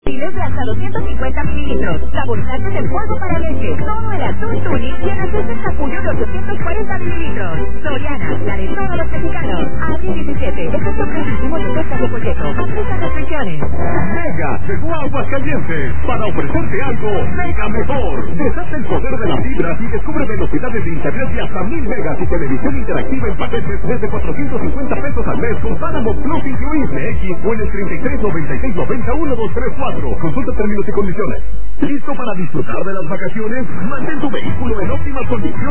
Chiles de hasta 250 mililitros. Saborizantes de polvo para leche. Todo el azul Tuni y el aceite capullo de 840 mililitros. Soriana, la de todos los mexicanos. Abril 17. Efecto precisimo de pesca de folleto. Aplica restricciones. Mega llegó a Aguascalientes para ofrecerte algo mega mejor. Desata el poder de la fibra y descubre velocidades de internet de hasta 1000 megas y televisión interactiva en paquetes desde 450 pesos al mes con Paramount Plus incluible X o en el 33 96 90 1234. Consulta términos y condiciones. ¿Listo para disfrutar de las vacaciones? Mantén tu vehículo en óptimas condiciones